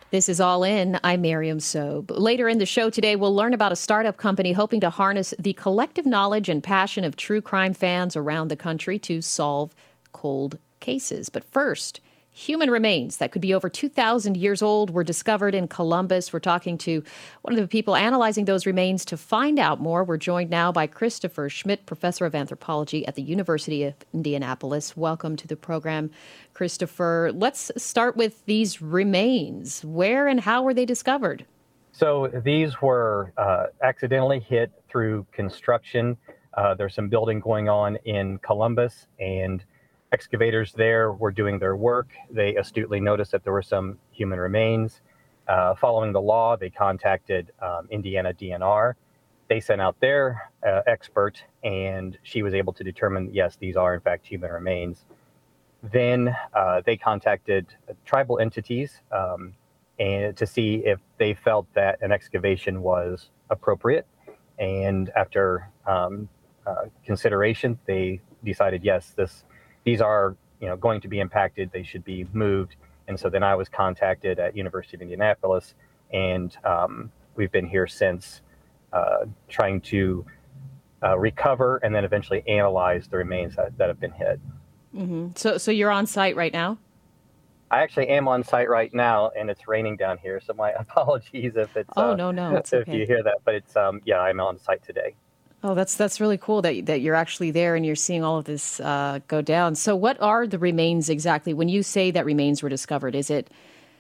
This is All In. I'm Miriam Sobe. Later in the show today, we'll learn about a startup company hoping to harness the collective knowledge and passion of true crime fans around the country to solve cold cases. But first, human remains that could be over 2,000 years old were discovered in Columbus. We're talking to one of the people analyzing those remains to find out more. We're joined now by Christopher Schmidt, professor of anthropology at the University of Indianapolis. Welcome to the program, Christopher. Let's start with these remains. Where and how were they discovered? So these were accidentally hit through construction. There's some building going on in Columbus, and excavators there were doing their work. They astutely noticed that there were some human remains. Following the law, they contacted Indiana DNR. They sent out their expert, and she was able to determine, yes, these are in fact human remains. Then they contacted tribal entities and to see if they felt that an excavation was appropriate. And after consideration, they decided, yes, these are going to be impacted. They should be moved. And so then I was contacted at University of Indianapolis, and we've been here since trying to recover and then eventually analyze the remains that have been hit. Mm-hmm. So you're on site right now? I actually am on site right now, and it's raining down here. So my apologies if it's no, it's if okay. you hear that, but it's I'm on site today. Oh, that's really cool that you're actually there and you're seeing all of this go down. So what are the remains exactly? When you say that remains were discovered, is it,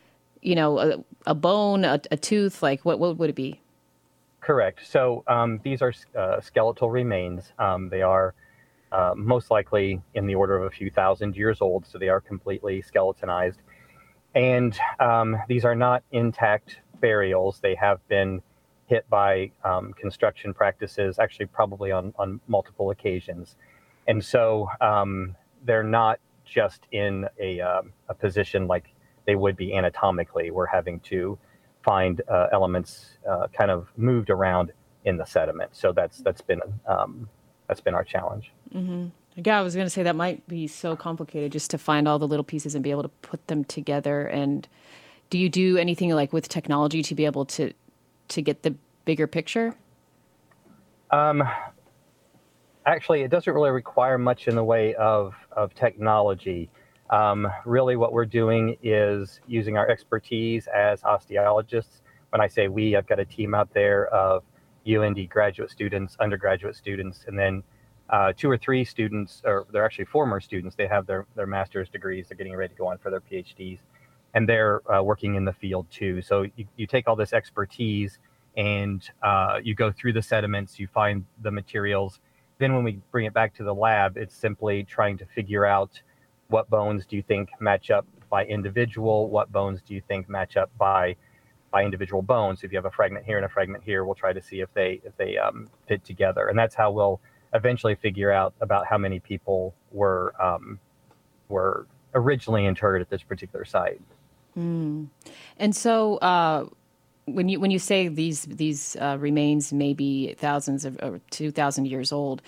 a bone, a tooth? Like what would it be? Correct. So these are skeletal remains. They are most likely in the order of a few thousand years old, so they are completely skeletonized. And these are not intact burials. They have been hit by construction practices, actually probably on multiple occasions. And so they're not just in a position like they would be anatomically. We're having to find elements kind of moved around in the sediment. So that's been our challenge. Mm-hmm. Yeah, I was going to say that might be so complicated just to find all the little pieces and be able to put them together. And do you do anything like with technology to be able to get the bigger picture? Actually, it doesn't really require much in the way of technology. Really, what we're doing is using our expertise as osteologists. When I say we, I've got a team out there of UND graduate students, undergraduate students, and then 2 or 3 students, or they're actually former students. They have their master's degrees. They're getting ready to go on for their PhDs, and they're working in the field too. So you take all this expertise and you go through the sediments, you find the materials. Then when we bring it back to the lab, it's simply trying to figure out what bones do you think match up by individual, what bones do you think match up by individual bones. If you have a fragment here and a fragment here, we'll try to see if they fit together. And that's how we'll eventually figure out about how many people were originally interred at this particular site. Mm. And so when you say these remains may be thousands of or 2,000 years old,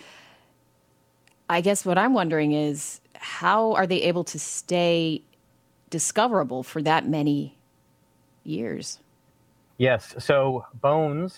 I guess what I'm wondering is how are they able to stay discoverable for that many years? Yes. So bones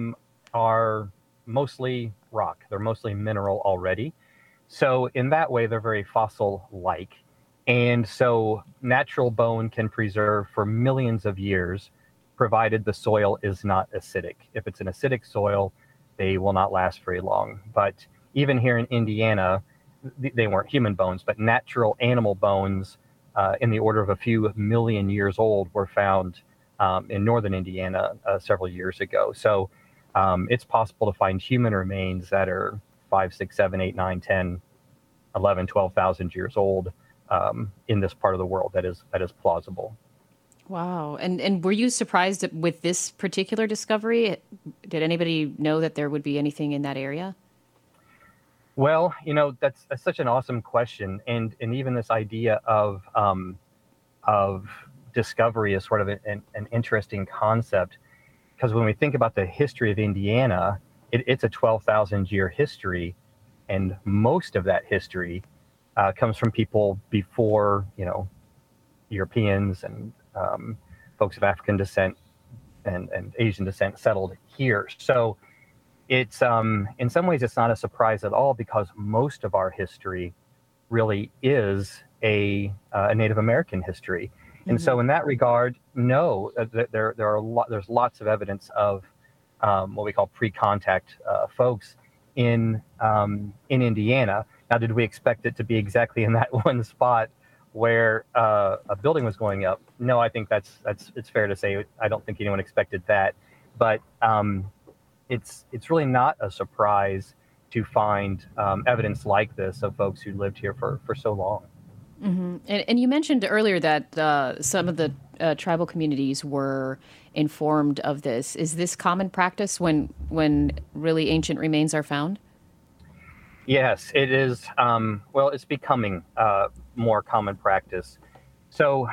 are mostly rock. They're mostly mineral already. So in that way, they're very fossil-like. And so natural bone can preserve for millions of years, provided the soil is not acidic. If it's an acidic soil, they will not last very long. But even here in Indiana, they weren't human bones, but natural animal bones in the order of a few million years old were found in northern Indiana several years ago. So it's possible to find human remains that are 5, 6, 7, 8, 9, 10, 11, 12,000 years old in this part of the world. That is plausible. Wow. And were you surprised with this particular discovery? Did anybody know that there would be anything in that area? Well, that's such an awesome question. And even this idea of discovery is sort of an interesting concept, because when we think about the history of Indiana, it's a 12,000 year history. And most of that history comes from people before, Europeans and folks of African descent and Asian descent settled here. So it's in some ways it's not a surprise at all, because most of our history really is a Native American history. And so in that regard, no, there's lots of evidence of what we call pre-contact folks in Indiana. Now, did we expect it to be exactly in that one spot where a building was going up? No, I think it's fair to say I don't think anyone expected that. But it's really not a surprise to find evidence like this of folks who lived here for so long. Mm-hmm. And you mentioned earlier that some of the tribal communities were informed of this. Is this common practice when really ancient remains are found? Yes, it is. Well, it's becoming more common practice. So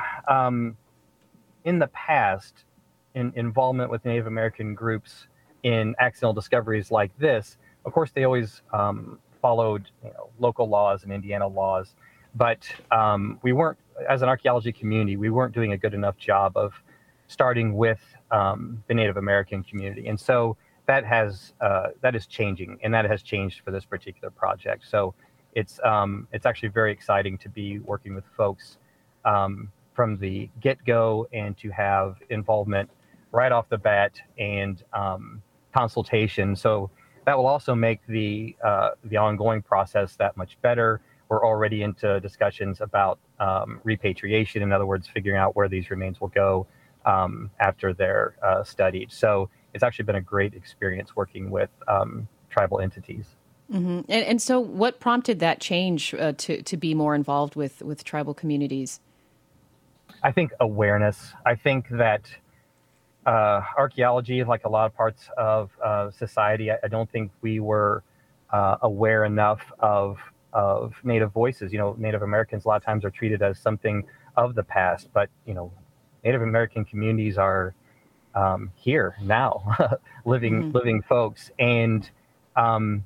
in the past, involvement with Native American groups in accidental discoveries like this, of course, they always followed local laws and Indiana laws. But we weren't, as an archaeology community, we weren't doing a good enough job of starting with the Native American community. And so that is changing, and that has changed for this particular project. So it's actually very exciting to be working with folks from the get-go and to have involvement right off the bat and consultation. So that will also make the ongoing process that much better. We're already into discussions about repatriation, in other words, figuring out where these remains will go after they're studied. So it's actually been a great experience working with tribal entities. Mm-hmm. And so what prompted that change to be more involved with tribal communities? I think awareness. I think that archaeology, like a lot of parts of society, I don't think we were aware enough of Native voices. Native Americans a lot of times are treated as something of the past, but Native American communities are here now, living folks, and I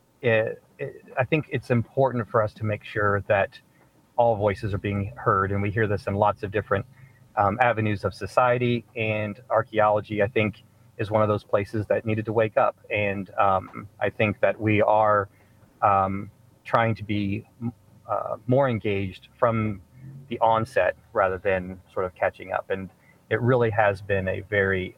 think it's important for us to make sure that all voices are being heard, and we hear this in lots of different avenues of society, and archaeology, I think, is one of those places that needed to wake up, and I think that we are trying to be more engaged from the onset rather than sort of catching up. And it really has been a very,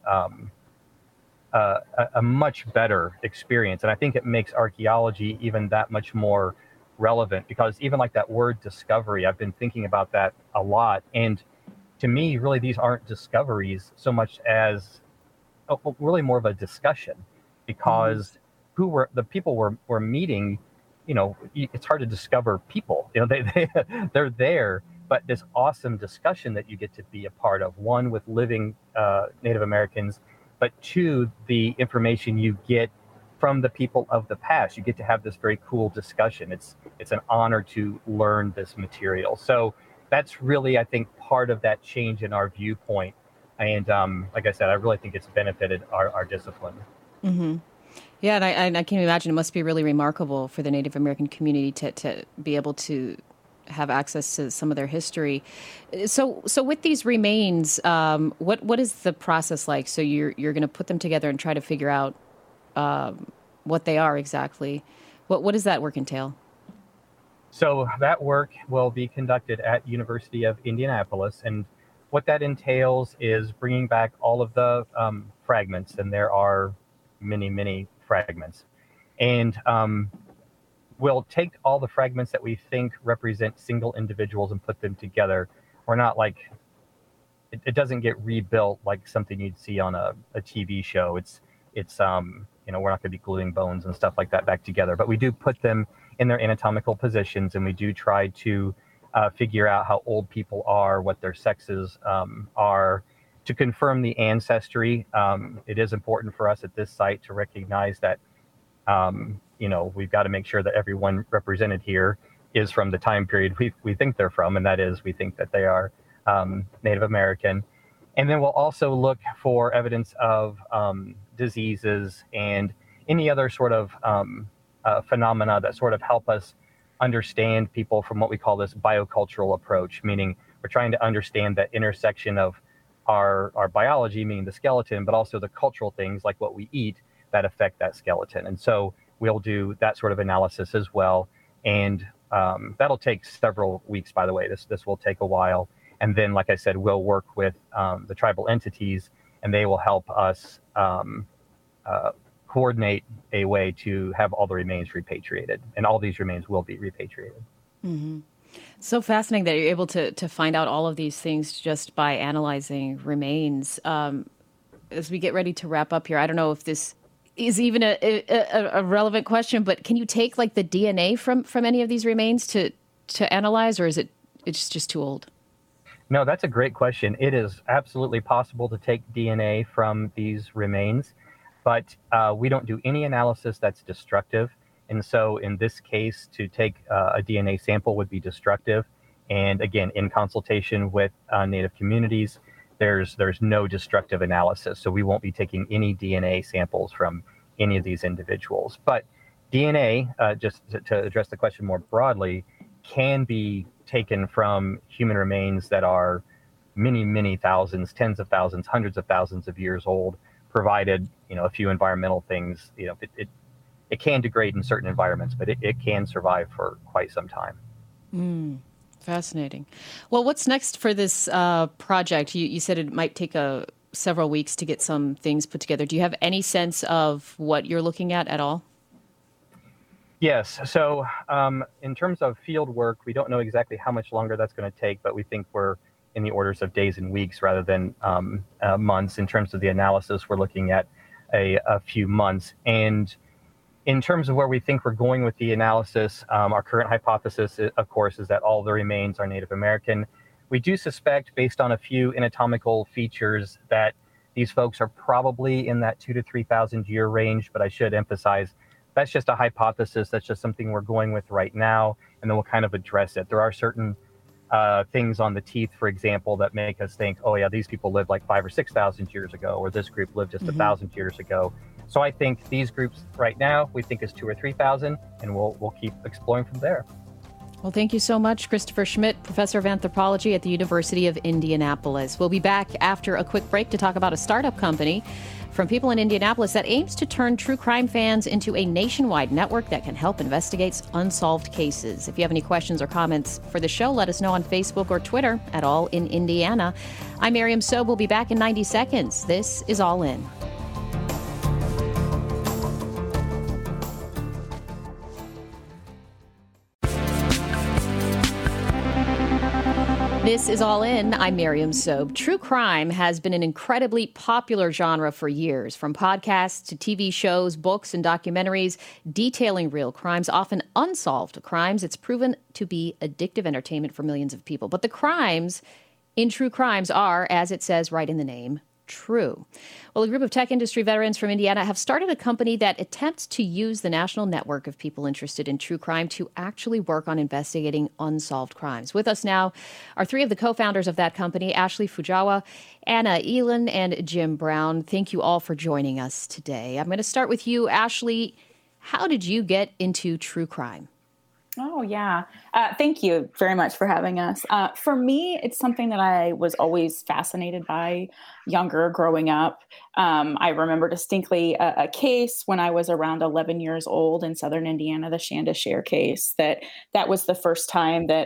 a much better experience. And I think it makes archaeology even that much more relevant, because even like that word discovery, I've been thinking about that a lot. And to me, really, these aren't discoveries so much as really more of a discussion, because the people we're meeting, it's hard to discover people. They're there, but this awesome discussion that you get to be a part of, one, with living Native Americans, but two, the information you get from the people of the past. You get to have this very cool discussion. It's an honor to learn this material. So that's really, I think, part of that change in our viewpoint. And like I said, I really think it's benefited our discipline. Mm-hmm. Yeah, and I can imagine it must be really remarkable for the Native American community to be able to have access to some of their history. So with these remains, what is the process like? So you're going to put them together and try to figure out what they are exactly. What does that work entail? So that work will be conducted at University of Indianapolis, and what that entails is bringing back all of the fragments, and there are many fragments, and we'll take all the fragments that we think represent single individuals and put them together. We're not like, it doesn't get rebuilt like something you'd see on a TV show. It's we're not going to be gluing bones and stuff like that back together, but we do put them in their anatomical positions, and we do try to figure out how old people are, what their sexes are, to confirm the ancestry. It is important for us at this site to recognize that we've got to make sure that everyone represented here is from the time period we think they're from, and that is, we think that they are Native American. And then we'll also look for evidence of diseases and any other sort of phenomena that sort of help us understand people from what we call this biocultural approach, meaning we're trying to understand that intersection of our biology, meaning the skeleton, but also the cultural things like what we eat that affect that skeleton. And so we'll do that sort of analysis as well. And that'll take several weeks, by the way. This will take a while. And then, like I said, we'll work with the tribal entities, and they will help us coordinate a way to have all the remains repatriated. And all these remains will be repatriated. Mm-hmm. So fascinating that you're able to find out all of these things just by analyzing remains. As we get ready to wrap up here, I don't know if this is even a relevant question, but can you take like the DNA from any of these remains to analyze, or it's just too old? No, that's a great question. It is absolutely possible to take DNA from these remains, but we don't do any analysis that's destructive. And so in this case, to take a DNA sample would be destructive. And again, in consultation with Native communities, there's no destructive analysis. So we won't be taking any DNA samples from any of these individuals. But DNA, just to address the question more broadly, can be taken from human remains that are many, many thousands, tens of thousands, hundreds of thousands of years old, provided, a few environmental things. It can degrade in certain environments, but it can survive for quite some time. Fascinating. Well, what's next for this project? You said it might take several weeks to get some things put together. Do you have any sense of what you're looking at all? Yes. So in terms of field work, we don't know exactly how much longer that's going to take, but we think we're in the orders of days and weeks rather than months. In terms of the analysis, we're looking at a few months. And in terms of where we think we're going with the analysis, our current hypothesis, of course, is that all the remains are Native American. We do suspect, based on a few anatomical features, that these folks are probably in that 2,000 to 3,000 year range. But I should emphasize, that's just a hypothesis. That's just something we're going with right now, and then we'll kind of address it. There are certain things on the teeth, for example, that make us think, oh yeah, these people lived like 5,000 or 6,000 years ago, or this group lived just 1,000 years ago. So I think these groups right now, we think is 2,000 or 3,000, and we'll keep exploring from there. Well, thank you so much, Christopher Schmidt, professor of anthropology at the University of Indianapolis. We'll be back after a quick break to talk about a startup company from people in Indianapolis that aims to turn true crime fans into a nationwide network that can help investigate unsolved cases. If you have any questions or comments for the show, let us know on Facebook or Twitter at All in Indiana. I'm Miriam Sobe. We'll be back in 90 seconds. This is All In. This is All In. I'm Miriam Sobe. True crime has been an incredibly popular genre for years, from podcasts to TV shows, books, and documentaries detailing real crimes, often unsolved crimes. It's proven to be addictive entertainment for millions of people. But the crimes in true crimes are, as it says right in the name, true. Well, a group of tech industry veterans from Indiana have started a company that attempts to use the national network of people interested in true crime to actually work on investigating unsolved crimes. With us now are three of the co-founders of that company, Ashley Fujawa, Anna Elin, and Jim Brown. Thank you all for joining us today. I'm going to start with you, Ashley. How did you get into true crime? Oh, yeah. Thank you very much for having us. For me, it's something that I was always fascinated by growing up. I remember distinctly a case when I was around 11 years old in Southern Indiana, the Shanda Share case, that was the first time that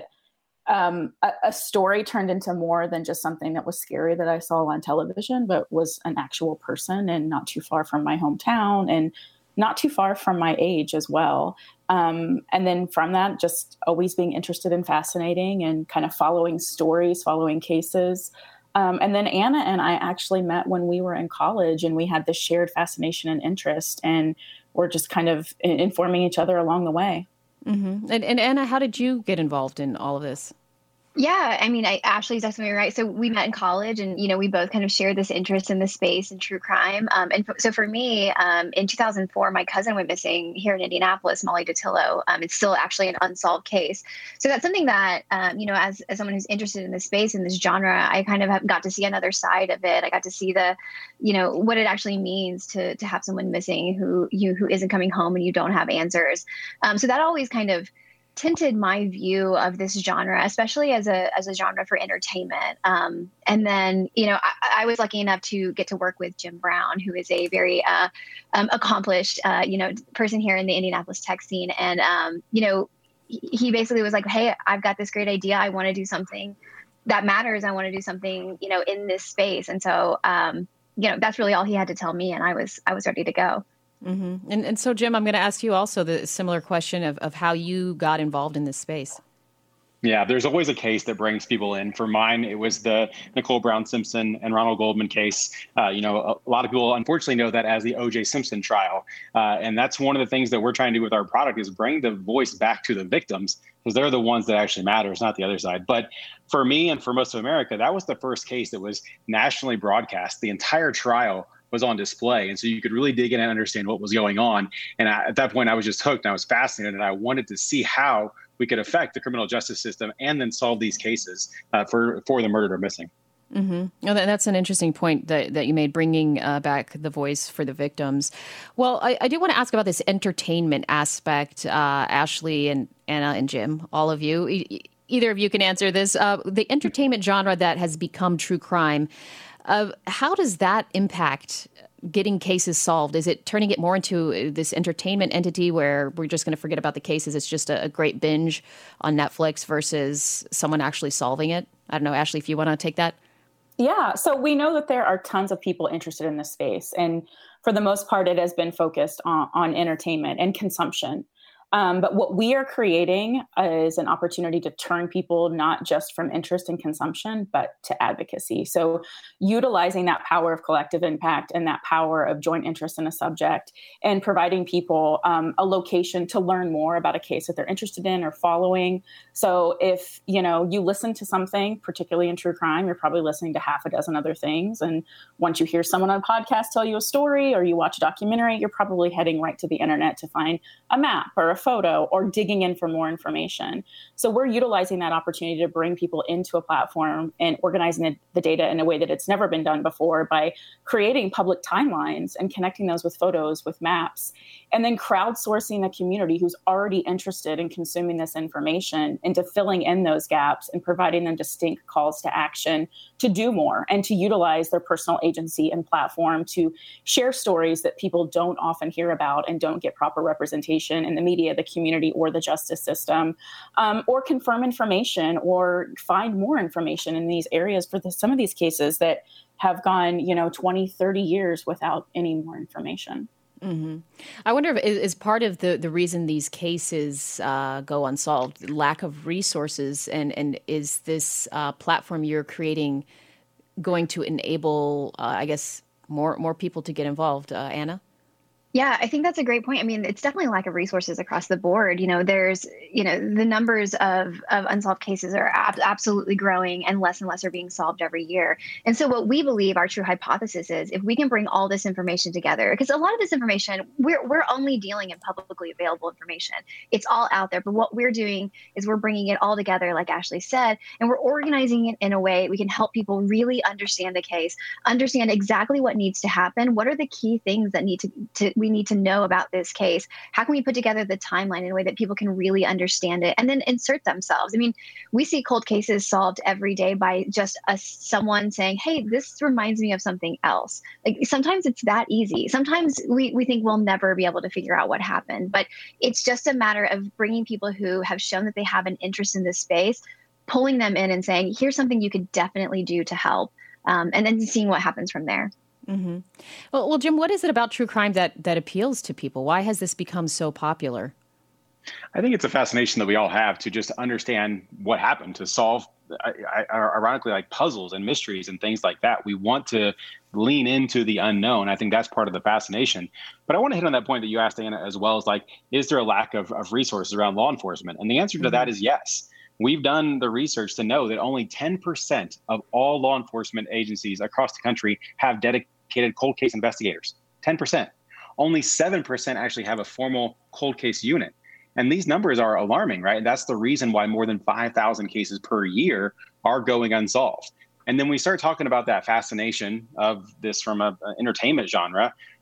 a story turned into more than just something that was scary that I saw on television, but was an actual person, and not too far from my hometown and not too far from my age as well. And then from that, just always being interested and fascinating and kind of following stories, following cases. And then Anna and I actually met when we were in college, and we had this shared fascination and interest, and we're just kind of informing each other along the way. Mm-hmm. And Anna, how did you get involved in all of this? Yeah, I mean, Ashley's definitely right. So we met in college, and we both kind of shared this interest in the space and true crime. So for me, in 2004, my cousin went missing here in Indianapolis, Molly Datillo. It's still actually an unsolved case. So that's something that, as someone who's interested in this space and this genre, I kind of got to see another side of it. I got to see what it actually means to have someone missing who isn't coming home and you don't have answers. So that always kind of tinted my view of this genre, especially as a genre for entertainment. And then, I was lucky enough to get to work with Jim Brown, who is a very accomplished, person here in the Indianapolis tech scene. And, he basically was like, hey, I've got this great idea. I want to do something that matters. I want to do something, in this space. And so, that's really all he had to tell me. And I was ready to go. Mm-hmm. And so, Jim, I'm going to ask you also the similar question of how you got involved in this space. Yeah, there's always a case that brings people in. For mine, it was the Nicole Brown Simpson and Ronald Goldman case. A lot of people unfortunately know that as the O.J. Simpson trial. And that's one of the things that we're trying to do with our product is bring the voice back to the victims, because they're the ones that actually matter. It's not the other side. But for me and for most of America, that was the first case that was nationally broadcast. The entire trial was on display. And so you could really dig in and understand what was going on. And at that point, I was just hooked and I was fascinated, and I wanted to see how we could affect the criminal justice system and then solve these cases for the murdered or missing. Mm-hmm. Oh, that's an interesting point that you made, bringing back the voice for the victims. Well, I do want to ask about this entertainment aspect, Ashley and Anna and Jim, all of you. Either of you can answer this. The entertainment genre that has become true crime, how does that impact getting cases solved? Is it turning it more into this entertainment entity where we're just going to forget about the cases? It's just a great binge on Netflix versus someone actually solving it? I don't know, Ashley, if you want to take that. Yeah. So we know that there are tons of people interested in this space. And for the most part, it has been focused on entertainment and consumption. But what we are creating is an opportunity to turn people not just from interest and consumption, but to advocacy. So utilizing that power of collective impact and that power of joint interest in a subject, and providing people a location to learn more about a case that they're interested in or following. So if, you listen to something, particularly in true crime, you're probably listening to half a dozen other things. And once you hear someone on a podcast tell you a story or you watch a documentary, you're probably heading right to the internet to find a map or a photo or digging in for more information. So we're utilizing that opportunity to bring people into a platform and organizing the data in a way that it's never been done before by creating public timelines and connecting those with photos, with maps, and then crowdsourcing a community who's already interested in consuming this information into filling in those gaps and providing them distinct calls to action to do more and to utilize their personal agency and platform to share stories that people don't often hear about and don't get proper representation in the media, the community, or the justice system, or confirm information or find more information in these areas for some of these cases that have gone, 20, 30 years without any more information. Mm-hmm. I wonder if is part of the reason these cases go unsolved, lack of resources, and is this platform you're creating going to enable, more people to get involved? Anna? Yeah, I think that's a great point. I mean, it's definitely a lack of resources across the board. There's, the numbers of unsolved cases are absolutely growing, and less are being solved every year. And so what we believe, our true hypothesis is, if we can bring all this information together, because a lot of this information, we're only dealing in publicly available information. It's all out there. But what we're doing is we're bringing it all together, like Ashley said, and we're organizing it in a way we can help people really understand the case, understand exactly what needs to happen. What are the key things that we need to know about this case? How can we put together the timeline in a way that people can really understand it and then insert themselves? I mean, we see cold cases solved every day by just someone saying, hey, this reminds me of something else. Like, sometimes it's that easy. Sometimes we think we'll never be able to figure out what happened, but it's just a matter of bringing people who have shown that they have an interest in this space, pulling them in and saying, here's something you could definitely do to help, and then seeing what happens from there. Mm-hmm. Well, Jim, what is it about true crime that appeals to people? Why has this become so popular? I think it's a fascination that we all have to just understand what happened, to solve, ironically, like puzzles and mysteries and things like that. We want to lean into the unknown. I think that's part of the fascination. But I want to hit on that point that you asked, Anna, as well, as like, is there a lack of resources around law enforcement? And the answer to that is yes. We've done the research to know that only 10% of all law enforcement agencies across the country have dedicated cold case investigators. 10%. Only 7% actually have a formal cold case unit. And these numbers are alarming, right? And that's the reason why more than 5,000 cases per year are going unsolved. And then we start talking about that fascination of this from an entertainment genre.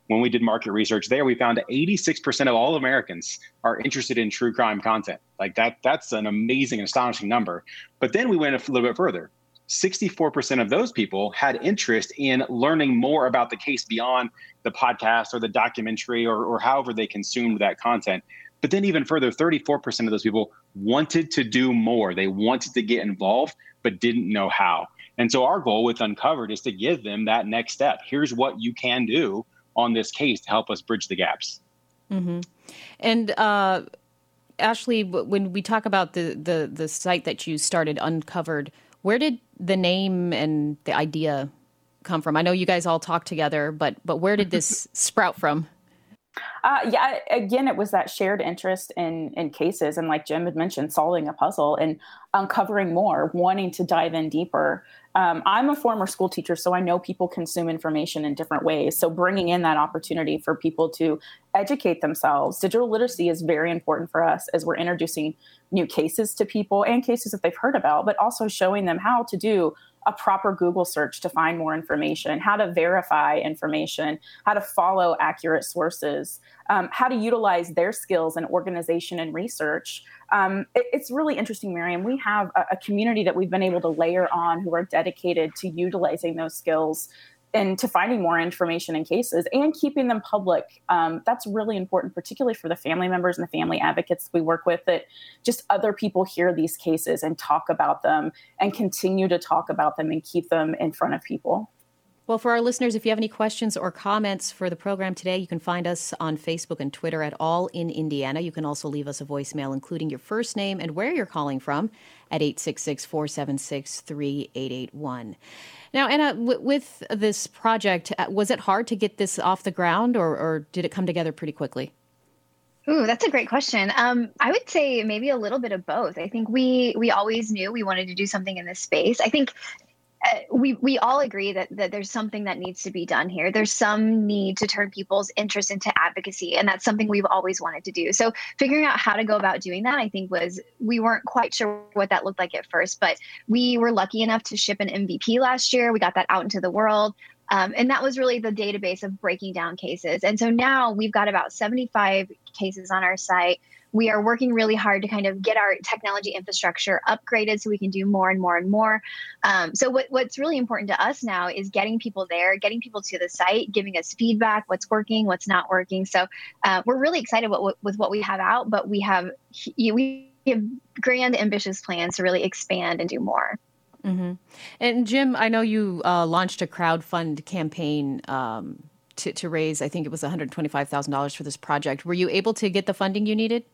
when we did market research there, we found that 86% of all Americans are interested in true crime content. Like that's an amazing and astonishing number. But then we went a little bit further. 64% of those people had interest in learning more about the case beyond the podcast or the documentary or however they consumed that content. But then even further, 34% of those people wanted to do more. They wanted to get involved, but didn't know how. And so our goal with Uncovered is to give them that next step. Here's what you can do on this case to help us bridge the gaps. Mm-hmm. And Ashley, when we talk about the site that you started, Uncovered, where did the name and the idea come from? I know you guys all talk together, but where did this sprout from? Again, it was that shared interest in cases. And like Jim had mentioned, solving a puzzle and uncovering more, wanting to dive in deeper. I'm a former school teacher, so I know people consume information in different ways. So bringing in that opportunity for people to educate themselves. Digital literacy is very important for us as we're introducing new cases to people and cases that they've heard about, but also showing them how to do a proper Google search to find more information, how to verify information, how to follow accurate sources, how to utilize their skills in organization and research. It's really interesting, Miriam. We have a community that we've been able to layer on who are dedicated to utilizing those skills and to finding more information in cases and keeping them public. That's really important, particularly for the family members and the family advocates we work with, that just other people hear these cases and talk about them and continue to talk about them and keep them in front of people. Well, for our listeners, if you have any questions or comments for the program today, you can find us on Facebook and Twitter at All in Indiana. You can also leave us a voicemail, including your first name and where you're calling from, at 866-476-3881. Now, Anna, with this project, was it hard to get this off the ground, or did it come together pretty quickly? Ooh, that's a great question. I would say maybe a little bit of both. I think we always knew we wanted to do something in this space. I think we all agree that there's something that needs to be done here. There's some need to turn people's interest into advocacy, and that's something we've always wanted to do. So figuring out how to go about doing that, I think, we weren't quite sure what that looked like at first, but we were lucky enough to ship an MVP last year. We got that out into the world. And that was really the database of breaking down cases. And so now we've got about 75 cases on our site. We are working really hard to kind of get our technology infrastructure upgraded so we can do more and more and more. So what's really important to us now is getting people there, getting people to the site, giving us feedback, what's working, what's not working. So we're really excited with what we have out, but we have grand, ambitious plans to really expand and do more. Mm-hmm. And Jim, I know you launched a crowdfund campaign to raise, I think it was $125,000 for this project. Were you able to get the funding you needed?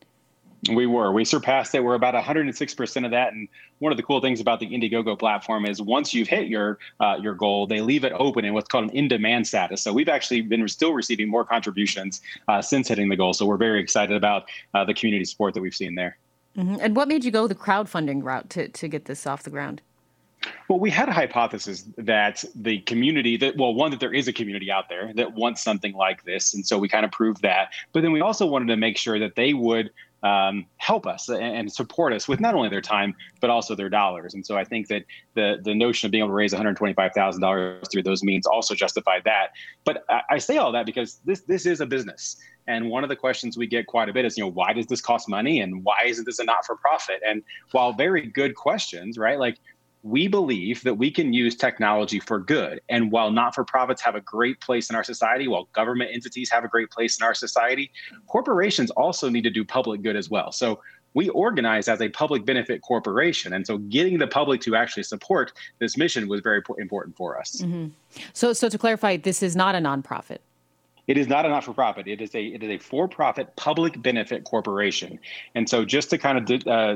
We surpassed it. We're about 106% of that. And one of the cool things about the Indiegogo platform is once you've hit your goal, they leave it open in what's called an in-demand status. So we've actually been still receiving more contributions since hitting the goal. So we're very excited about the community support that we've seen there. Mm-hmm. And what made you go the crowdfunding route to get this off the ground? Well, we had a hypothesis that the community, that there is a community out there that wants something like this. And so we kind of proved that. But then we also wanted to make sure that they would help us and support us with not only their time, but also their dollars. And so I think that the notion of being able to raise $125,000 through those means also justified that. But I say all that because this is a business. And one of the questions we get quite a bit is, why does this cost money? And why isn't this a not-for-profit? And while very good questions, right? Like, we believe that we can use technology for good. And while not-for-profits have a great place in our society, while government entities have a great place in our society, corporations also need to do public good as well. So we organize as a public benefit corporation. And so getting the public to actually support this mission was very important for us. Mm-hmm. So to clarify, this is not a nonprofit. It is not a not-for-profit. It is a for-profit public benefit corporation. And so just to kind of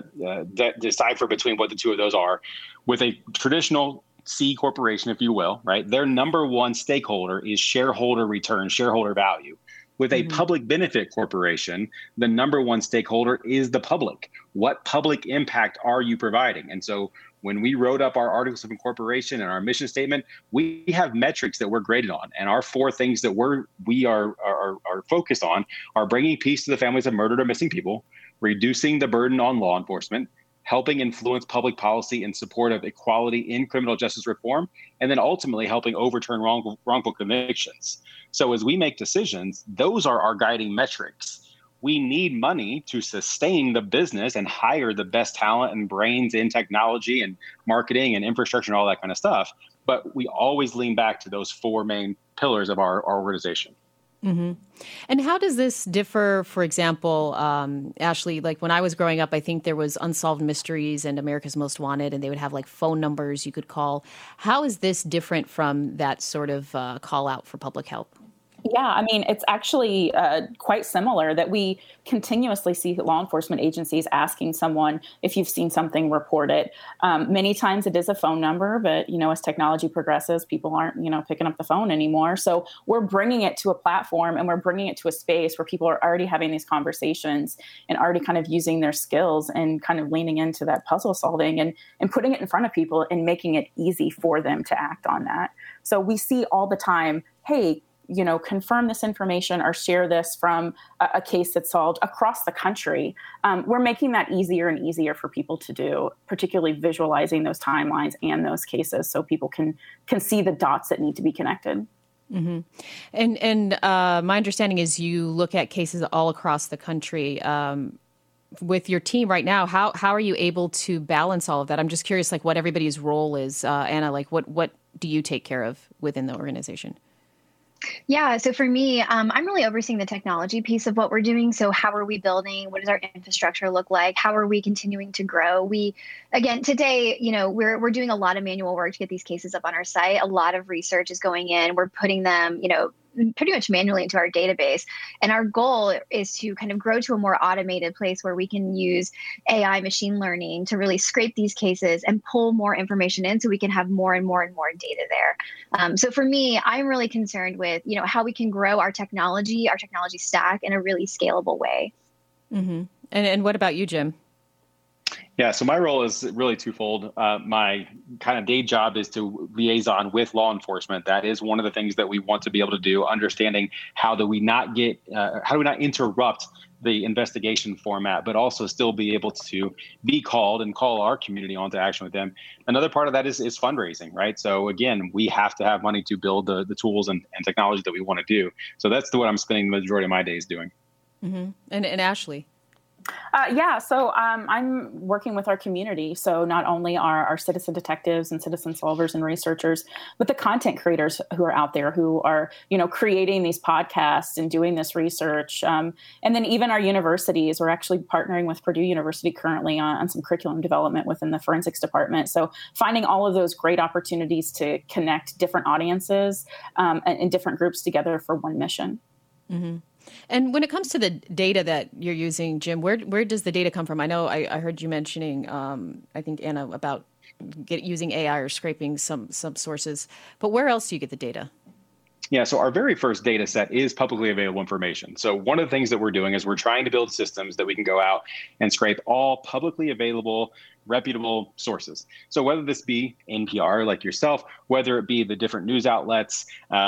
decipher between what the two of those are, with a traditional C corporation, if you will, right, their number one stakeholder is shareholder return, shareholder value. With a public benefit corporation, the number one stakeholder is the public. What public impact are you providing? And so when we wrote up our articles of incorporation and our mission statement, we have metrics that we're graded on. And our 4 things that we are focused on are bringing peace to the families of murdered or missing people, reducing the burden on law enforcement, helping influence public policy in support of equality in criminal justice reform, and then ultimately helping overturn wrongful convictions. So as we make decisions, those are our guiding metrics. We need money to sustain the business and hire the best talent and brains in technology and marketing and infrastructure and all that kind of stuff. But we always lean back to those four main pillars of our organization. Mm-hmm. And how does this differ, for example, Ashley, like when I was growing up, I think there was Unsolved Mysteries and America's Most Wanted, and they would have like phone numbers you could call. How is this different from that sort of call out for public help? Yeah, I mean, it's actually quite similar that we continuously see law enforcement agencies asking someone, if you've seen something, report it. Many times it is a phone number, but, as technology progresses, people aren't, picking up the phone anymore. So we're bringing it to a platform and we're bringing it to a space where people are already having these conversations and already kind of using their skills and kind of leaning into that puzzle solving and putting it in front of people and making it easy for them to act on that. So we see all the time, hey, confirm this information or share this from a case that's solved across the country. We're making that easier and easier for people to do, particularly visualizing those timelines and those cases so people can see the dots that need to be connected. Mm-hmm. And my understanding is you look at cases all across the country. With your team right now, how are you able to balance all of that? I'm just curious, like what everybody's role is. Anna, like what do you take care of within the organization? Yeah. So for me, I'm really overseeing the technology piece of what we're doing. So how are we building? What does our infrastructure look like? How are we continuing to grow? Today, we're doing a lot of manual work to get these cases up on our site. A lot of research is going in. We're putting them, pretty much manually into our database. And our goal is to kind of grow to a more automated place where we can use AI machine learning to really scrape these cases and pull more information in so we can have more and more and more data there. So for me, I'm really concerned with, how we can grow our technology stack in a really scalable way. Mm-hmm. And what about you, Jim? Yeah, so my role is really twofold. My kind of day job is to liaison with law enforcement. That is one of the things that we want to be able to do, understanding how do we not interrupt the investigation format, but also still be able to be called and call our community onto action with them. Another part of that is fundraising, right? So again, we have to have money to build the tools and technology that we want to do. So that's what I'm spending the majority of my days doing. Mm-hmm. And Ashley? So I'm working with our community. So not only our citizen detectives and citizen solvers and researchers, but the content creators who are out there who are, creating these podcasts and doing this research. And then even our universities, we're actually partnering with Purdue University currently on some curriculum development within the forensics department. So finding all of those great opportunities to connect different audiences and different groups together for one mission. Mm-hmm. And when it comes to the data that you're using, Jim, where does the data come from? I know I heard you mentioning, I think, Anna, about using AI or scraping some sources. But where else do you get the data? Yeah, so our very first data set is publicly available information. So one of the things that we're doing is we're trying to build systems that we can go out and scrape all publicly available, reputable sources. So whether this be NPR like yourself, whether it be the different news outlets,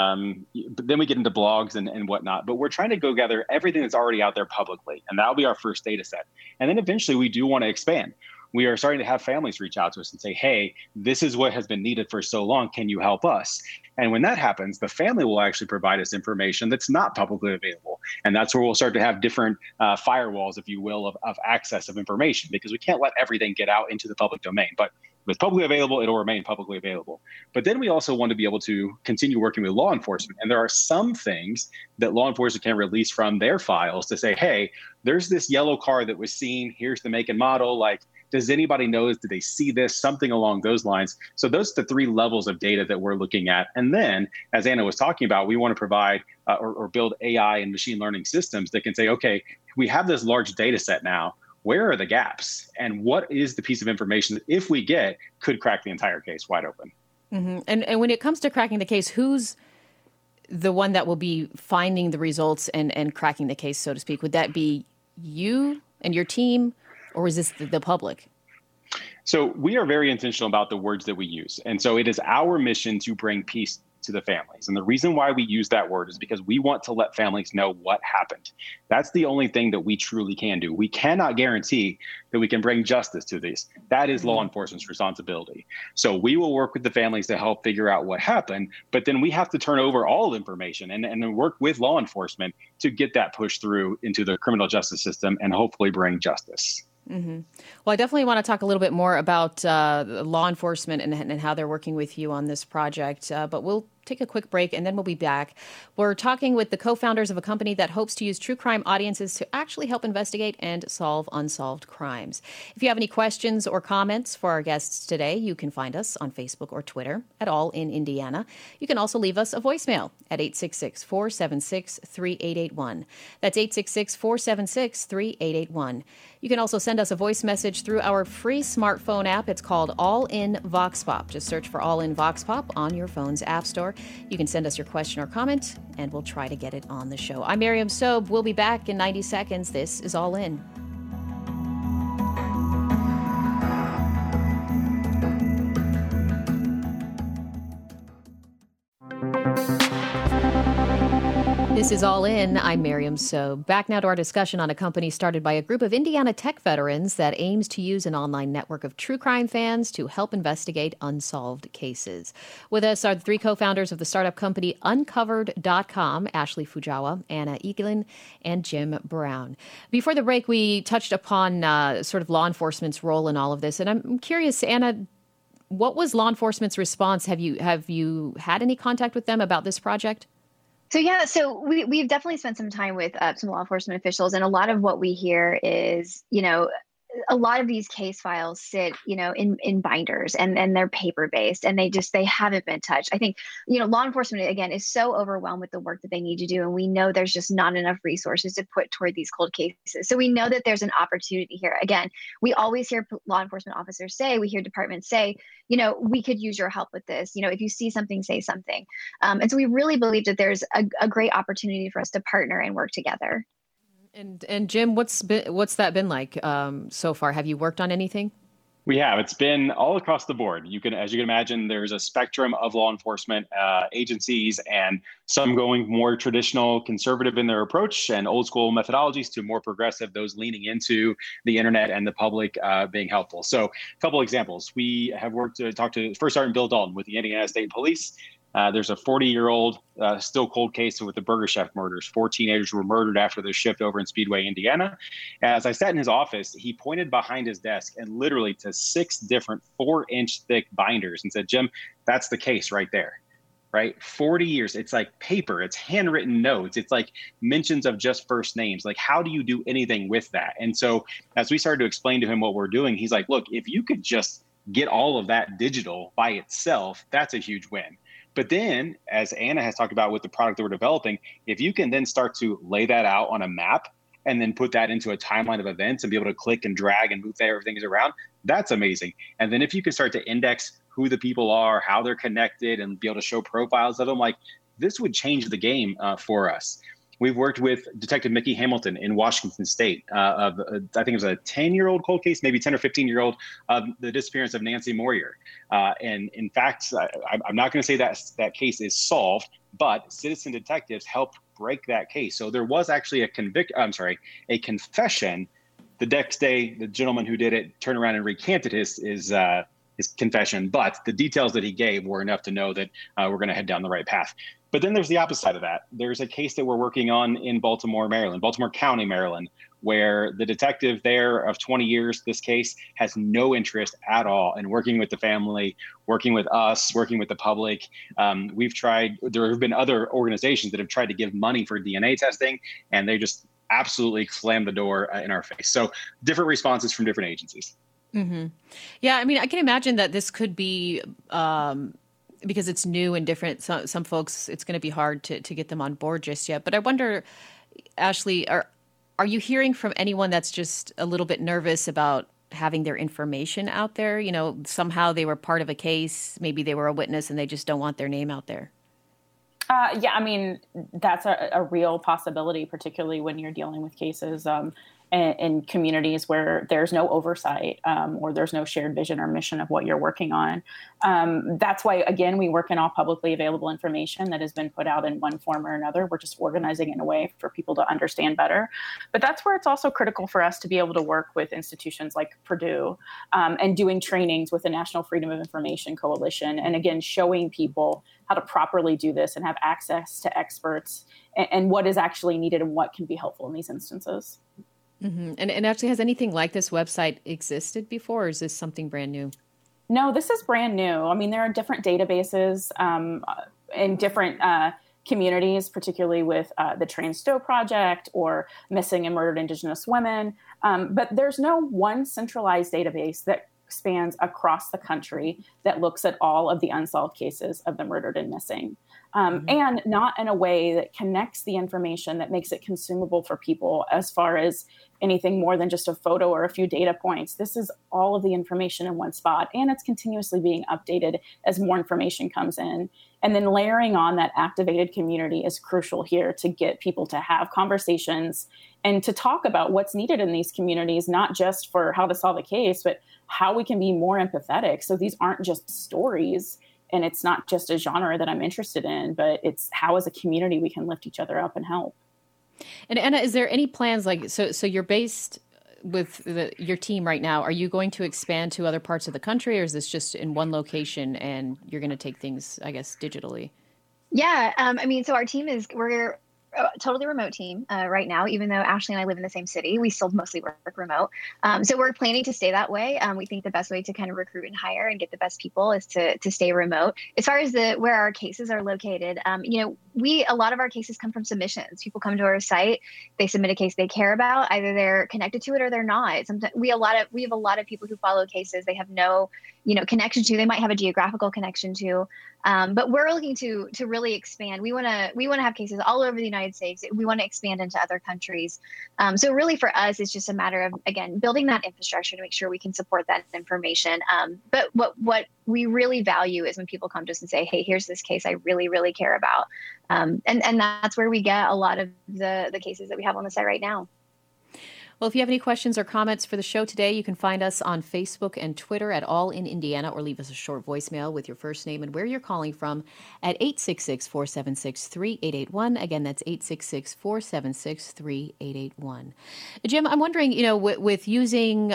but then we get into blogs and whatnot. But we're trying to go gather everything that's already out there publicly. And that'll be our first data set. And then eventually we do want to expand. We are starting to have families reach out to us and say, hey, this is what has been needed for so long. Can you help us? And when that happens, the family will actually provide us information that's not publicly available. And that's where we'll start to have different firewalls, if you will, of access of information, because we can't let everything get out into the public domain. But if it's publicly available, it'll remain publicly available. But then we also want to be able to continue working with law enforcement. And there are some things that law enforcement can release from their files to say, hey, there's this yellow car that was seen. Here's the make and model. Like, does anybody know? Did they see this? Something along those lines. So those are the three levels of data that we're looking at. And then, as Anna was talking about, we want to provide or build AI and machine learning systems that can say, okay, we have this large data set now. Where are the gaps? And what is the piece of information that, if we get, could crack the entire case wide open? Mm-hmm. And when it comes to cracking the case, who's the one that will be finding the results and cracking the case, so to speak? Would that be you and your team? Or is this the public? So we are very intentional about the words that we use. And so it is our mission to bring peace to the families. And the reason why we use that word is because we want to let families know what happened. That's the only thing that we truly can do. We cannot guarantee that we can bring justice to these. That is law enforcement's responsibility. So we will work with the families to help figure out what happened, but then we have to turn over all the information and work with law enforcement to get that pushed through into the criminal justice system and hopefully bring justice. Mm-hmm. Well, I definitely want to talk a little bit more about law enforcement and how they're working with you on this project, but we'll take a quick break and then we'll be back. We're talking with the co-founders of a company that hopes to use true crime audiences to actually help investigate and solve unsolved crimes. If you have any questions or comments for our guests today, you can find us on Facebook or Twitter at All in Indiana. You can also leave us a voicemail at 866-476-3881. That's 866-476-3881. You can also send us a voice message through our free smartphone app. It's called All in Vox Pop. Just search for All in Vox Pop on your phone's app store. You can send us your question or comment, and we'll try to get it on the show. I'm Miriam Sobe. We'll be back in 90 seconds. This is All In. This is All In. I'm Miriam Sobe. Back now to our discussion on a company started by a group of Indiana tech veterans that aims to use an online network of true crime fans to help investigate unsolved cases. With us are the three co-founders of the startup company Uncovered.com, Ashley Fujawa, Anna Eaglin, and Jim Brown. Before the break, we touched upon sort of law enforcement's role in all of this. And I'm curious, Anna, what was law enforcement's response? Have you had any contact with them about this project? So we've definitely spent some time with some law enforcement officials, and a lot of what we hear is, a lot of these case files sit, in binders and they're paper based and they haven't been touched. I think, law enforcement, again, is so overwhelmed with the work that they need to do. And we know there's just not enough resources to put toward these cold cases. So we know that there's an opportunity here. Again, we always hear law enforcement officers say, we hear departments say, we could use your help with this. If you see something, say something. And so we really believe that there's a great opportunity for us to partner and work together. And Jim, what's that been like so far? Have you worked on anything? We have. It's been all across the board. As you can imagine, there's a spectrum of law enforcement agencies, and some going more traditional, conservative in their approach and old school methodologies to more progressive, those leaning into the internet and the public being helpful. So a couple examples. We have talked to First Sergeant Bill Dalton with the Indiana State Police. There's a 40-year-old still cold case with the Burger Chef murders. 4 teenagers were murdered after their shift over in Speedway, Indiana. As I sat in his office, he pointed behind his desk and literally to 6 different 4-inch thick binders and said, Jim, that's the case right there. Right? 40 years. It's like paper. It's handwritten notes. It's like mentions of just first names. Like, how do you do anything with that? And so as we started to explain to him what we're doing, he's like, look, if you could just get all of that digital by itself, that's a huge win. But then, as Anna has talked about with the product that we're developing, if you can then start to lay that out on a map and then put that into a timeline of events and be able to click and drag and move everything around, that's amazing. And then if you can start to index who the people are, how they're connected, and be able to show profiles of them, like, this would change the game for us. We've worked with Detective Mickey Hamilton in Washington State I think it was a 10-year-old cold case, maybe 10 or 15-year-old, of the disappearance of Nancy Moyer. And in fact, I'm not going to say that case is solved, but citizen detectives helped break that case. So there was actually a confession. The next day, the gentleman who did it turned around and recanted his confession, but the details that he gave were enough to know that we're going to head down the right path. But then there's the opposite side of that. There's a case that we're working on in Baltimore County, Maryland, where the detective there of 20 years, this case, has no interest at all in working with the family, working with us, working with the public. We've tried, there have been other organizations that have tried to give money for DNA testing, and they just absolutely slammed the door in our face. So different responses from different agencies. Mm-hmm. Yeah, I mean, I can imagine that this could be, because it's new and different, some folks, it's going to be hard to get them on board just yet. But I wonder, Ashley, are you hearing from anyone that's just a little bit nervous about having their information out there? Somehow they were part of a case, maybe they were a witness and they just don't want their name out there. Yeah, I mean, that's a real possibility, particularly when you're dealing with cases. in communities where there's no oversight or there's no shared vision or mission of what you're working on. That's why, again, we work in all publicly available information that has been put out in one form or another. We're just organizing it in a way for people to understand better. But that's where it's also critical for us to be able to work with institutions like Purdue and doing trainings with the National Freedom of Information Coalition. And again, showing people how to properly do this and have access to experts and what is actually needed and what can be helpful in these instances. Mm-hmm. And actually, has anything like this website existed before, or is this something brand new? No, this is brand new. I mean, there are different databases in different communities, particularly with the Trans Stowe Project or Missing and Murdered Indigenous Women. But there's no one centralized database that spans across the country that looks at all of the unsolved cases of the murdered and missing. And not in a way that connects the information that makes it consumable for people as far as anything more than just a photo or a few data points. This is all of the information in one spot, and it's continuously being updated as more information comes in. And then layering on that activated community is crucial here to get people to have conversations and to talk about what's needed in these communities, not just for how to solve a case, but how we can be more empathetic. So these aren't just stories, and it's not just a genre that I'm interested in, but it's how as a community we can lift each other up and help. And Anna, is there any plans so you're based with your team right now? Are you going to expand to other parts of the country, or is this just in one location and you're going to take things, I guess, digitally? Yeah. So our team we're a totally remote team right now, even though Ashley and I live in the same city. We still mostly work remote. So we're planning to stay that way. We think the best way to kind of recruit and hire and get the best people is to stay remote. As far as where our cases are located, a lot of our cases come from submissions. People come to our site, they submit a case they care about. Either they're connected to it or they're not. Sometimes we have a lot of people who follow cases they have no connection to. They might have a geographical connection to. But we're looking to really expand. We want to have cases all over the United States. We want to expand into other countries. So really for us, it's just a matter of, again, building that infrastructure to make sure we can support that information. But what we really value is when people come to us and say, hey, here's this case I really, really care about. And that's where we get a lot of the cases that we have on the site right now. Well, if you have any questions or comments for the show today, you can find us on Facebook and Twitter at All in Indiana, or leave us a short voicemail with your first name and where you're calling from at 866-476-3881. Again, that's 866-476-3881. Jim, I'm wondering, with using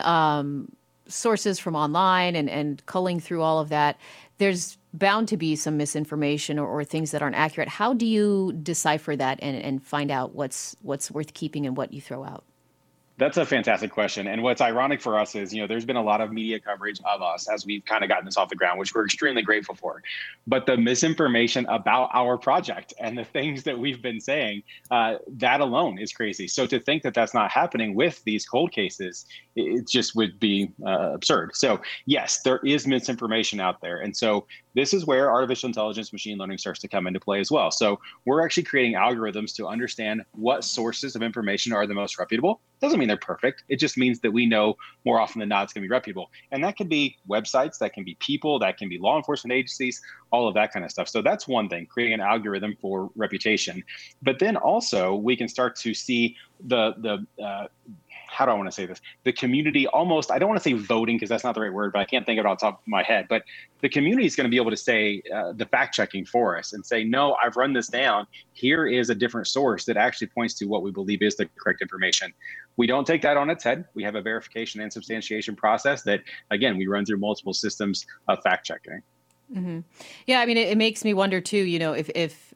sources from online and culling through all of that, there's bound to be some misinformation or things that aren't accurate. How do you decipher that and find out what's worth keeping and what you throw out? That's a fantastic question. And what's ironic for us is, there's been a lot of media coverage of us as we've kind of gotten this off the ground, which we're extremely grateful for. But the misinformation about our project and the things that we've been saying, that alone is crazy. So to think that that's not happening with these cold cases, it just would be absurd. So yes, there is misinformation out there. And so this is where artificial intelligence, machine learning starts to come into play as well. So we're actually creating algorithms to understand what sources of information are the most reputable. Doesn't mean they're perfect. It just means that we know more often than not it's going to be reputable. And that can be websites, that can be people, that can be law enforcement agencies, all of that kind of stuff. So that's one thing, creating an algorithm for reputation. But then also we can start to see how do I want to say this? The community almost, I don't want to say voting because that's not the right word, but I can't think of it off the top of my head. But the community is going to be able to say the fact checking for us and say, no, I've run this down. Here is a different source that actually points to what we believe is the correct information. We don't take that on its head. We have a verification and substantiation process that, again, we run through multiple systems of fact checking. Mm-hmm. Yeah, I mean, it makes me wonder, too, if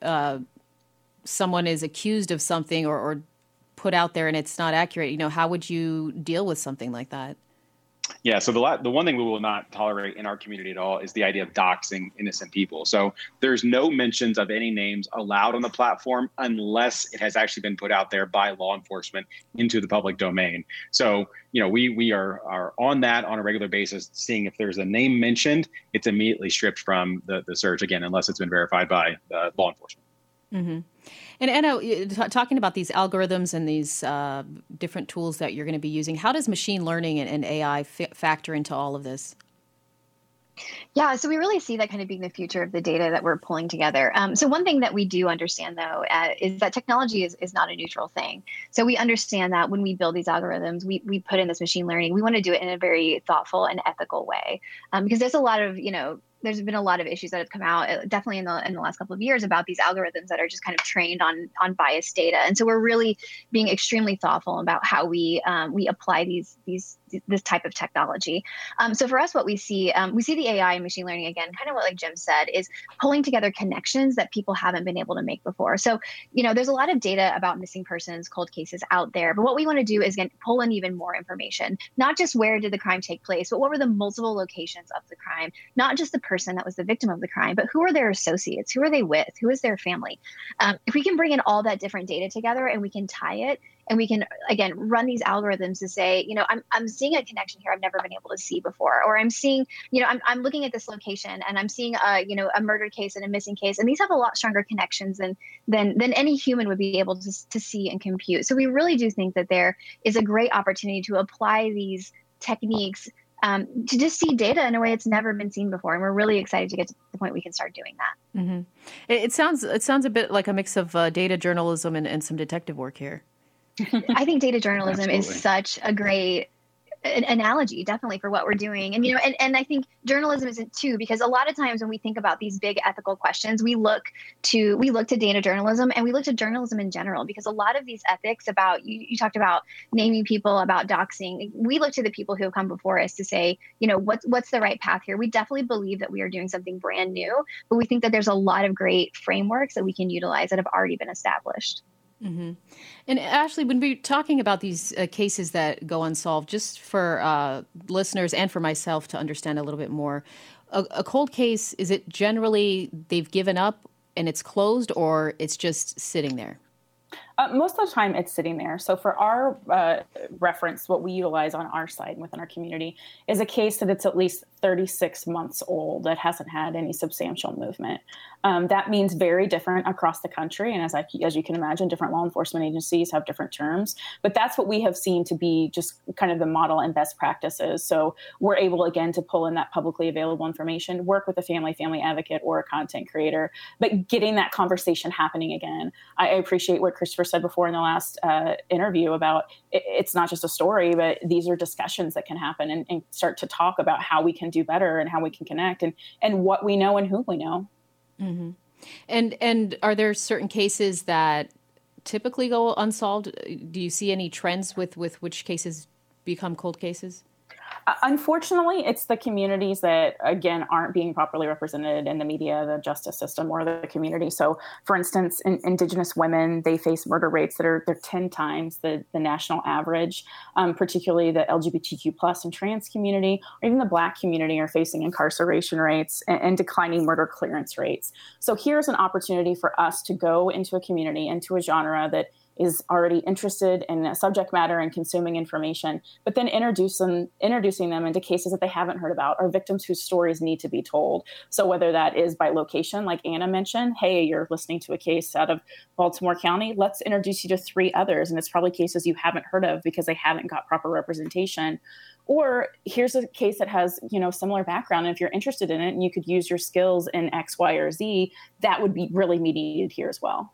someone is accused of something or put out there and it's not accurate, how would you deal with something like that? Yeah, so the one thing we will not tolerate in our community at all is the idea of doxing innocent people. So there's no mentions of any names allowed on the platform unless it has actually been put out there by law enforcement into the public domain. So, we are on that on a regular basis, seeing if there's a name mentioned, it's immediately stripped from the search, again, unless it's been verified by law enforcement. Mm-hmm. And Anna, talking about these algorithms and these different tools that you're going to be using, how does machine learning and AI factor into all of this? Yeah, so we really see that kind of being the future of the data that we're pulling together. So one thing that we do understand, though, is that technology is not a neutral thing. So we understand that when we build these algorithms, we put in this machine learning, we want to do it in a very thoughtful and ethical way, because there's a lot of, there's been a lot of issues that have come out, definitely in the last couple of years, about these algorithms that are just kind of trained on biased data. And so we're really being extremely thoughtful about how we apply this type of technology. So for us, what we see the AI and machine learning, again, kind of what like Jim said, is pulling together connections that people haven't been able to make before. So, there's a lot of data about missing persons, cold cases out there. But what we want to do is, again, pull in even more information, not just where did the crime take place, but what were the multiple locations of the crime, not just the person that was the victim of the crime, but who are their associates, who are they with, who is their family. If we can bring in all that different data together and we can tie it, and we can, again, run these algorithms to say, I'm seeing a connection here I've never been able to see before, or I'm seeing, I'm looking at this location and I'm seeing a murder case and a missing case, and these have a lot stronger connections than any human would be able to see and compute. So we really do think that there is a great opportunity to apply these techniques to just see data in a way it's never been seen before, and we're really excited to get to the point we can start doing that. Mm-hmm. It sounds a bit like a mix of data journalism and some detective work here. I think data journalism Absolutely. is such a great analogy, definitely, for what we're doing. And, and I think journalism isn't too, because a lot of times when we think about these big ethical questions, we look to data journalism, and we look to journalism in general, because a lot of these ethics about, you talked about naming people, about doxing, we look to the people who have come before us to say, what's the right path here? We definitely believe that we are doing something brand new, but we think that there's a lot of great frameworks that we can utilize that have already been established. Mm-hmm. And Ashley, when we're talking about these cases that go unsolved, just for listeners and for myself to understand a little bit more, a cold case, is it generally they've given up and it's closed, or it's just sitting there? Most of the time it's sitting there. So for our reference, what we utilize on our side and within our community is a case that it's at least 36 months old that hasn't had any substantial movement. That means very different across the country. And as you can imagine, different law enforcement agencies have different terms. But that's what we have seen to be just kind of the model and best practices. So we're able, again, to pull in that publicly available information, work with a family advocate or a content creator, but getting that conversation happening again. I appreciate what Christopher said before in the last interview about it's not just a story, but these are discussions that can happen and start to talk about how we can do better and how we can connect and what we know and who we know. Mm-hmm. And are there certain cases that typically go unsolved? Do you see any trends with which cases become cold cases? Unfortunately, it's the communities that, again, aren't being properly represented in the media, the justice system, or the community. So, for instance, Indigenous women, they face murder rates that are 10 times the national average, particularly the LGBTQ plus and trans community, or even the Black community are facing incarceration rates and declining murder clearance rates. So here's an opportunity for us to go into a community, into a genre that is already interested in a subject matter and consuming information, but then introducing them into cases that they haven't heard about, or victims whose stories need to be told. So whether that is by location, like Anna mentioned, hey, you're listening to a case out of Baltimore County, let's introduce you to 3 others. And it's probably cases you haven't heard of because they haven't got proper representation. Or here's a case that has, similar background. And if you're interested in it and you could use your skills in X, Y, or Z, that would be really mediated here as well.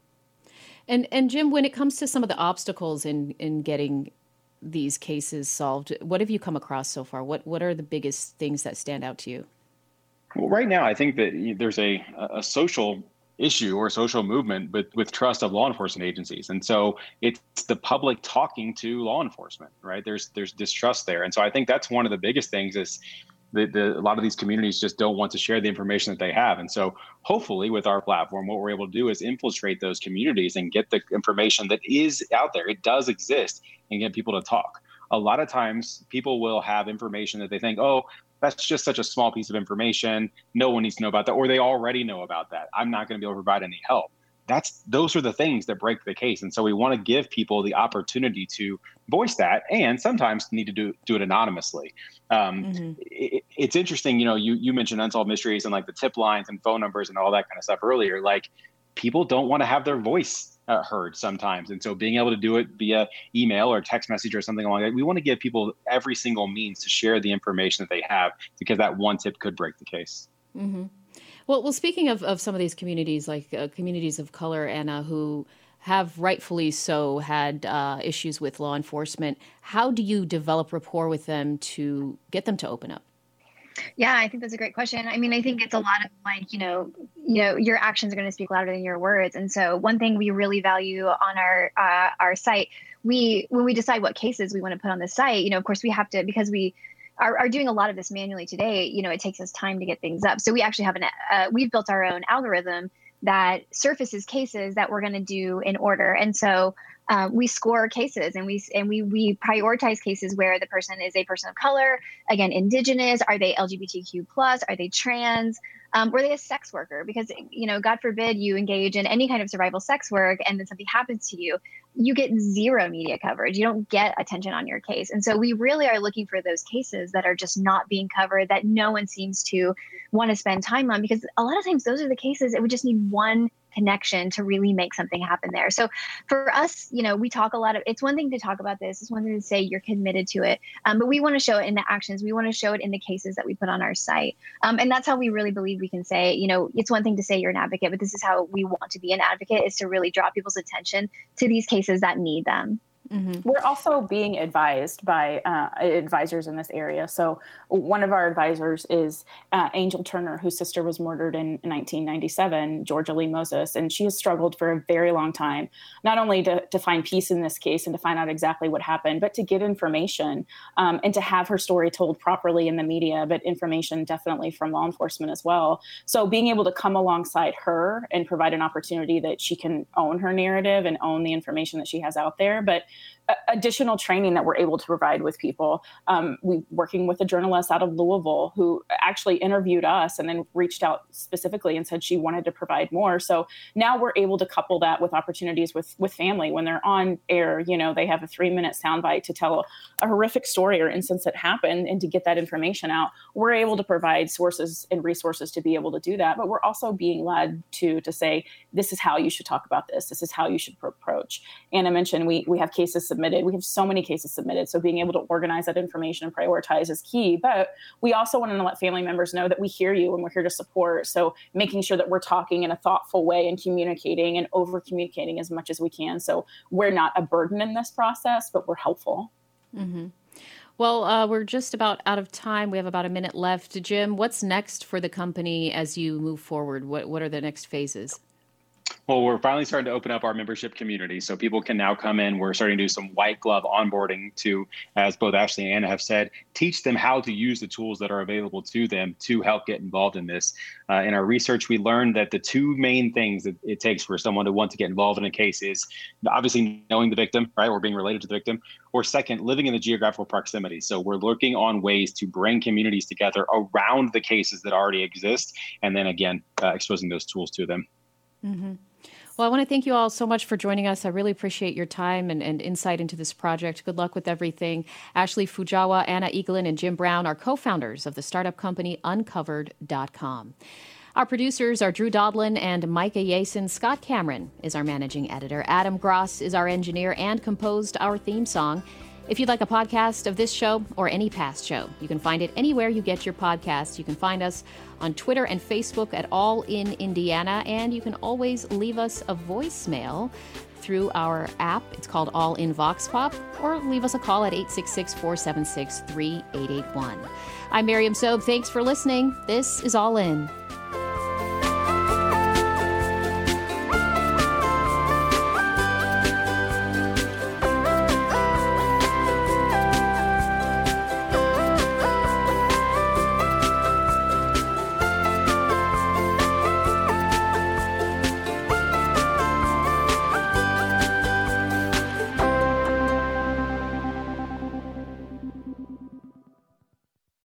And Jim, when it comes to some of the obstacles in getting these cases solved, what have you come across so far? What are the biggest things that stand out to you? Well, right now, I think that there's a social issue or social movement with trust of law enforcement agencies. And so it's the public talking to law enforcement, right? There's distrust there. And so I think that's one of the biggest things is a lot of these communities just don't want to share the information that they have. And so hopefully with our platform, what we're able to do is infiltrate those communities and get the information that is out there. It does exist, and get people to talk. A lot of times people will have information that they think, oh, that's just such a small piece of information. No one needs to know about that, or they already know about that. I'm not going to be able to provide any help. Those are the things that break the case. And so we want to give people the opportunity to voice that, and sometimes need to do it anonymously. It's interesting, you mentioned unsolved mysteries and like the tip lines and phone numbers and all that kind of stuff earlier. Like people don't want to have their voice heard sometimes. And so being able to do it via email or text message or something along that, we want to give people every single means to share the information that they have, because that one tip could break the case. Mm-hmm. Well, speaking of some of these communities, like communities of color, Anna, who have rightfully so had issues with law enforcement, how do you develop rapport with them to get them to open up? Yeah, I think that's a great question. I mean, I think it's a lot of like, your actions are going to speak louder than your words. And so one thing we really value on our site, when we decide what cases we want to put on the site, of course we have to, because we are doing a lot of this manually today, it takes us time to get things up. So we actually have we've built our own algorithm that surfaces cases that we're going to do in order. And so we score cases and we prioritize cases where the person is a person of color, again, indigenous, are they LGBTQ+, are they trans, were they a sex worker? Because, God forbid you engage in any kind of survival sex work and then something happens to you, you get zero media coverage. You don't get attention on your case. And so we really are looking for those cases that are just not being covered, that no one seems to want to spend time on, because a lot of times those are the cases that would just need one connection to really make something happen there. So for us, we talk a lot of, it's one thing to talk about this, it's one thing to say you're committed to it, but we want to show it in the actions. We want to show it in the cases that we put on our site. And that's how we really believe we can say, it's one thing to say you're an advocate, but this is how we want to be an advocate, is to really draw people's attention to these cases that need them. Mm-hmm. We're also being advised by advisors in this area. So one of our advisors is Angel Turner, whose sister was murdered in 1997, Georgia Lee Moses. And she has struggled for a very long time, not only to find peace in this case and to find out exactly what happened, but to get information and to have her story told properly in the media, but information definitely from law enforcement as well. So being able to come alongside her and provide an opportunity that she can own her narrative and own the information that she has out there, but additional training that we're able to provide with people. We're working with a journalist out of Louisville who actually interviewed us and then reached out specifically and said she wanted to provide more. So now we're able to couple that with opportunities with family when they're on air. They have a 3-minute soundbite to tell a horrific story or instance that happened, and to get that information out. We're able to provide sources and resources to be able to do that. But we're also being led to say, this is how you should talk about this. This is how you should approach. Anna mentioned we have cases submitted. We have so many cases submitted. So being able to organize that information and prioritize is key. But we also want to let family members know that we hear you and we're here to support. So making sure that we're talking in a thoughtful way and communicating and over communicating as much as we can. So we're not a burden in this process, but we're helpful. Mm-hmm. Well, we're just about out of time. We have about a minute left. Jim, what's next for the company as you move forward? What are the next phases? Well, we're finally starting to open up our membership community, so people can now come in. We're starting to do some white glove onboarding to, as both Ashley and Anna have said, teach them how to use the tools that are available to them to help get involved in this. In our research, we learned that the two main things that it takes for someone to want to get involved in a case is obviously knowing the victim, right, or being related to the victim, or second, living in the geographical proximity. So we're looking on ways to bring communities together around the cases that already exist, and then again, exposing those tools to them. Mm-hmm. Well, I want to thank you all so much for joining us. I really appreciate your time and insight into this project. Good luck with everything. Ashley Fujawa, Anna Eaglin, and Jim Brown are co-founders of the startup company Uncovered.com. Our producers are Drew Dodlin and Micah Yason. Scott Cameron is our managing editor. Adam Gross is our engineer and composed our theme song. If you'd like a podcast of this show or any past show, you can find it anywhere you get your podcasts. You can find us on Twitter and Facebook at All in Indiana, and you can always leave us a voicemail through our app. It's called All in Vox Pop, or leave us a call at 866-476-3881. I'm Miriam Sobe. Thanks for listening. This is All In.